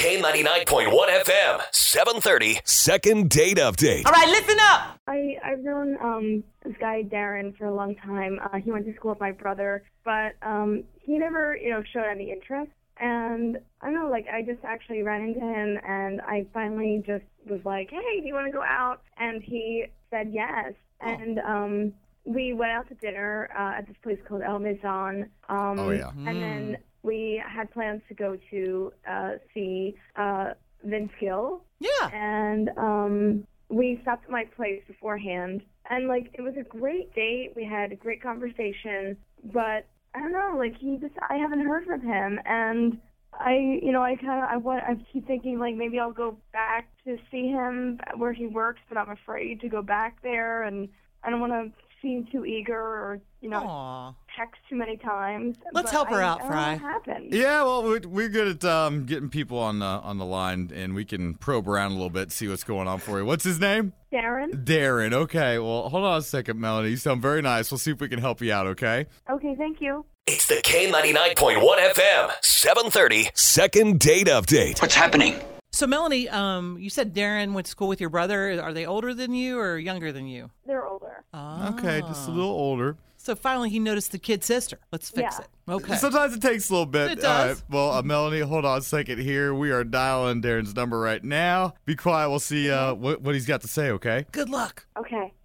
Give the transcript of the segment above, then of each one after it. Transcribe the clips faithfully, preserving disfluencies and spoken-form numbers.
K ninety-nine point one F M, seven thirty. Second date update. All right, listen up. I, I've known um, this guy, Darren, for a long time. Uh, he went to school with my brother, but um, he never, you know, showed any interest. And I don't know, like, I just actually ran into him, and I finally just was like, hey, do you want to go out? And he said yes. Oh. And um, we went out to dinner uh, at this place called El Maison. Um, oh, yeah. And mm. then we had plans to go to uh, see uh, Vince Gill. Yeah. And um, we stopped at my place beforehand. And, like, it was a great date. We had a great conversation. But I don't know, like, he just, I haven't heard from him. And I, you know, I kind of, I want, I keep thinking, like, maybe I'll go back to see him where he works, but I'm afraid to go back there. And I don't want to seem too eager or, you know, Aww. text too many times. Let's but help her I, out, I Fry. don't know what happened. Yeah, well, we're, we're good at um, getting people on the, on the line, and we can probe around a little bit, see what's going on for you. What's his name? Darren. Darren. Okay, well, hold on a second, Melanie. You sound very nice. We'll see if we can help you out, okay? Okay, thank you. It's the K ninety-nine point one F M, seven thirty. Second date update. What's happening? So, Melanie, um, you said Darren went to school with your brother. Are they older than you or younger than you? They're older. Oh. Okay, just a little older. So finally he noticed the kid sister. Let's fix Yeah. it. Okay. Sometimes it takes a little bit. It does. All right. Well, uh, Melanie, hold on a second here. We are dialing Darren's number right now. Be quiet. We'll see uh, what, what he's got to say, okay? Good luck. Okay.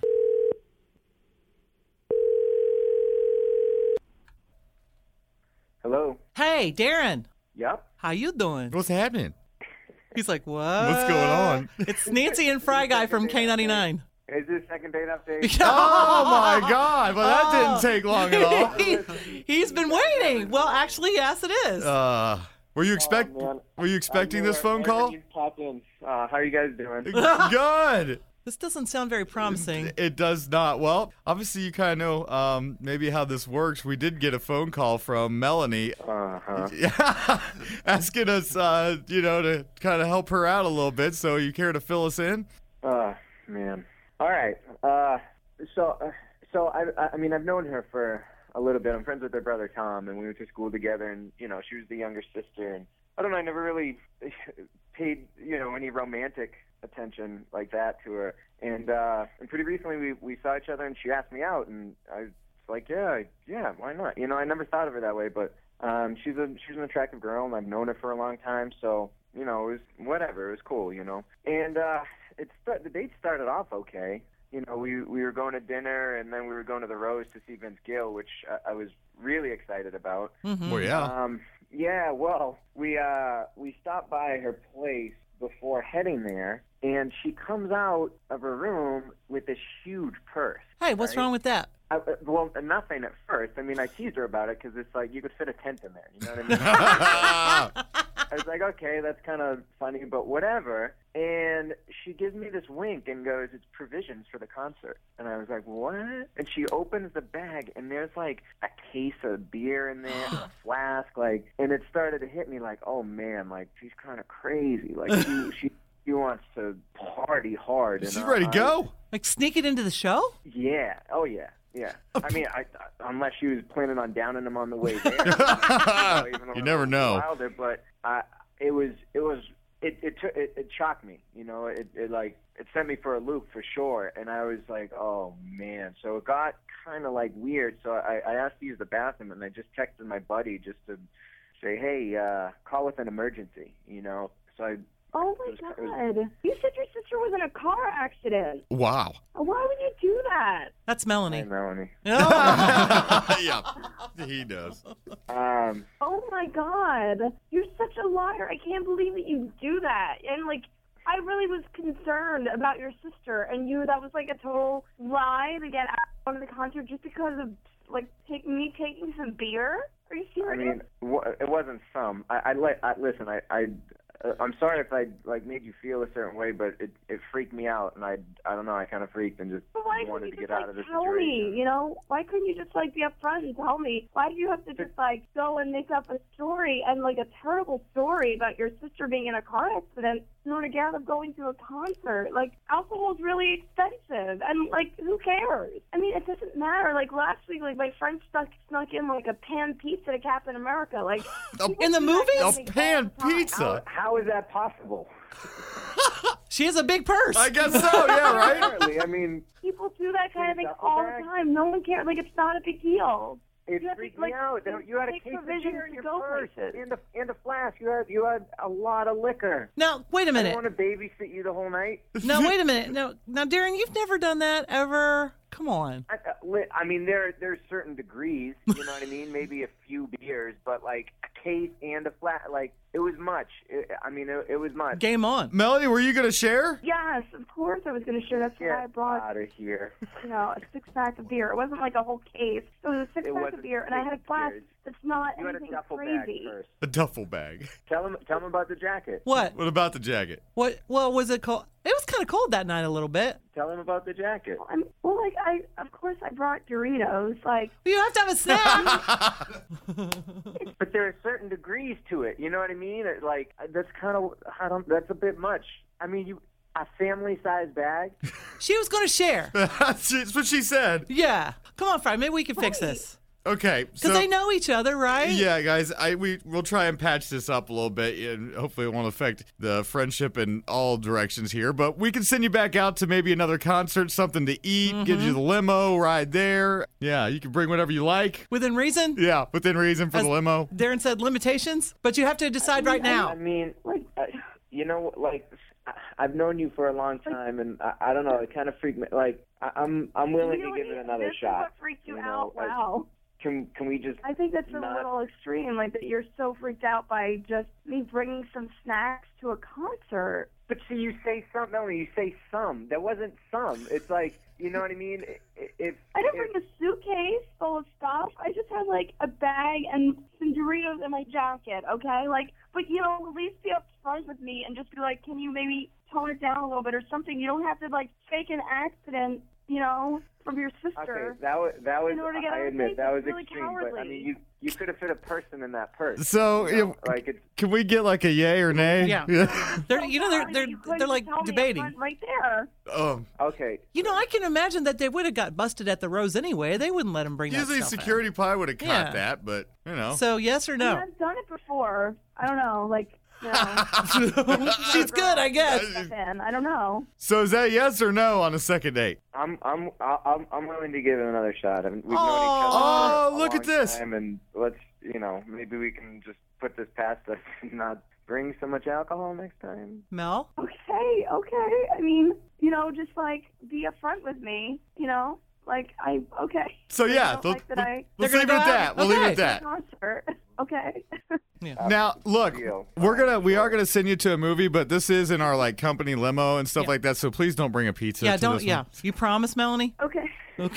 Hello. Hey, Darren. Yep. How you doing? What's happening? He's like, what? What's going on? It's Nancy and Fry Guy from K ninety-nine. Is this second date update? Oh, my God. Well, that Oh. didn't take long at all. he, he's been waiting. Well, actually, yes, it is. Uh, were you expect? Oh, man. were you expecting I this knew phone it. call? Everybody's popped in. Uh, how are you guys doing? Good. This doesn't sound very promising. It does not. Well, obviously you kind of know um, maybe how this works. We did get a phone call from Melanie Uh-huh. asking us, uh, you know, to kind of help her out a little bit. So you care to fill us in? Uh, man. All right. Uh, so, uh, so I, I mean, I've known her for a little bit. I'm friends with her brother Tom, and we went to school together. And you know, she was the younger sister, and I don't know. I never really paid, you know, any romantic attention like that to her. And uh, and pretty recently we we saw each other, and she asked me out, and I was like, yeah, yeah, why not? You know, I never thought of her that way, but um, she's a she's an attractive girl, and I've known her for a long time, so you know, it was whatever. It was cool, you know. And uh, it st- the date started off okay. You know, we we were going to dinner, and then we were going to the Rose to see Vince Gill, which I, I was really excited about. Mm-hmm. Well, yeah. Um, yeah. Well, we uh we stopped by her place before heading there, and she comes out of her room with this huge purse. Hey, what's right? wrong with that? I, uh, well, nothing at first. I mean, I teased her about it because it's like you could fit a tent in there. You know what I mean? I was like, okay, that's kind of funny, but whatever. And she gives me this wink and goes, it's provisions for the concert. And I was like, what? And she opens the bag, and there's like a case of beer in there, a flask, like, and it started to hit me like, oh man, like she's kind of crazy. Like she, she, she wants to party hard. She's and, uh, ready to go. Like sneak it into the show? Yeah. Oh yeah. Yeah. I mean, I, I, unless she was planning on downing them on the way there. you know, even though You it never was know. Wilder, but uh, it was, it was, it, it, took, it, it shocked me. You know, it, it like, it sent me for a loop for sure. And I was like, oh man. So it got kind of like weird. So I, I asked to use the bathroom, and I just texted my buddy just to say, hey, uh, call with an emergency. You know. So I. Oh my It was- God! You said your sister was in a car accident. Wow. Why would you do that? That's Hey, Melanie. Melanie. Oh. Yeah, he does. Um. Oh my God! You're such a liar. I can't believe that you do that. And like, I really was concerned about your sister, and you that was like a total lie to get out of the concert just because of like take, me taking some beer. Are you I serious? mean, wh- it wasn't some. I, I, li- I listen. I, I, uh, I'm sorry if I like made you feel a certain way, but it, it freaked me out, and I, I don't know. I kind of freaked and just But why wanted couldn't to you get just, out like, of the tell situation. me, you know? Why couldn't you just, like, be upfront and tell me? Why do you have to just, like, go and make up a story and, like, a terrible story about your sister being in a car accident in order to get out of going to a concert. Like, alcohol is really expensive, and, like, who cares? I mean, it doesn't matter. Like, last week, like, my friend stuck, snuck in, like, a pan pizza to Captain America. Like, In the movies? A pan pizza. How is that possible? She has a big purse. I guess so, yeah, right? Apparently, I mean, people do that kind of thing duffel all bag? the time. No one cares. Like, it's not a big deal. it You have to, freaked like, me out. you You had a make case of provisions beer in to your go purse places. and a, and a flask. You had, you had a lot of liquor. Now, wait a I minute. don't want to babysit you the whole night. Now, wait a minute. No, now, Darren, you've never done that ever. Come on. I, uh, li- I mean, there there's certain degrees. You know what I mean? Maybe a few beers, but like a case and a flat, like it was much. It, I mean, it, it was much. Game on. Melody, were you going to share? Yes, of course I was going to share. That's why I Get brought, out of here. you know, a six-pack of beer. It wasn't like a whole case. It was a six-pack wasn't of beer, and I had a six glass beers. that's not You had a anything duffel crazy. bag first. A duffel bag. Tell him, tell him about the jacket. What? What about the jacket? What? Well, was it cold? It was kind of cold that night a little bit. Tell him about the jacket. I'm, well, like, I, of course I brought Doritos. Like, You have to have a snack. But there are certain degrees to it. You know what I mean? It, Like that's kind of, I don't. That's a bit much. I mean, you a family-sized bag. She was going to share. That's what she said. Yeah. Come on, Fry. Maybe we can fix this. Okay, Because so they know each other, right? yeah, guys, I we we'll try and patch this up a little bit, and hopefully it won't affect the friendship in all directions here. But we can send you back out to maybe another concert, something to eat, get you the limo ride there. Yeah, you can bring whatever you like. Within reason? Yeah, within reason for As- the limo. Darren said limitations, but you have to decide right I now. mean, like, uh, you know, like I- I've known you for a long time, and I, I don't know. It kind of freaked me. Like I, I'm, I'm willing to really, give it another this shot. is what freaked you, you out. know, like, Wow. Can, can we just? I think that's a not- little extreme, like that you're so freaked out by just me bringing some snacks to a concert. But see, you say some. No, you say some. That wasn't some. It's like, you know what I mean? If, if I didn't if- bring a suitcase full of stuff. I just had like a bag and some Doritos in my jacket, okay? Like, but you know, at least be upfront with me and just be like, can you maybe tone it down a little bit or something? You don't have to like fake an accident, you know, from your sister. Okay, that was that was. In order to get I on a admit date, that was that's really extreme. But I cowardly. mean, you you could have fit a person in that purse. So, you know? yeah, like it's. can we get like a yay or nay? Yeah. They're, you know, they're they're You couldn't they're like tell me up debating. front right there. Um, Okay. You know, I can imagine that they would have got busted at the Rose anyway. They wouldn't let them bring usually that stuff security probably would have caught Yeah. that, but you know. out. So yes or I no? mean, I've done it before. I don't know, like, you know. She's good, I guess. stuff in. I don't know. So is that yes or no on a second date? I'm I'm I'm I'm willing to give it another shot. I mean, we've known Oh. each other Oh, for a look at long this. time, and let's you know maybe we can just put this past us and not bring so much alcohol next time. Mel? Okay, okay. I mean, you know, just like be upfront with me, you know? Like, I, okay. So I yeah, don't let- like that let- I let's They're leave it gonna at go that. out? We'll leave it Okay. at that. concert. Okay. Now, look, Deal. we're gonna we are gonna send you to a movie, but this is in our like company limo and stuff Yeah. like that. So please don't bring a pizza. Yeah, to don't. this Yeah, one. you promise, Melanie? Okay.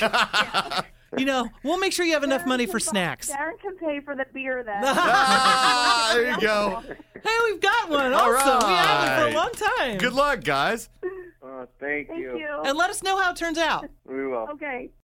You know, we'll make sure you have enough Darren money can for buy- snacks. Darren can pay for the beer then. Ah, there you go. Hey, we've got one. All Also, we had one for right. a long time. Good luck, guys. Oh, thank, Thank you. you. And let us know how it turns out. We will. Okay.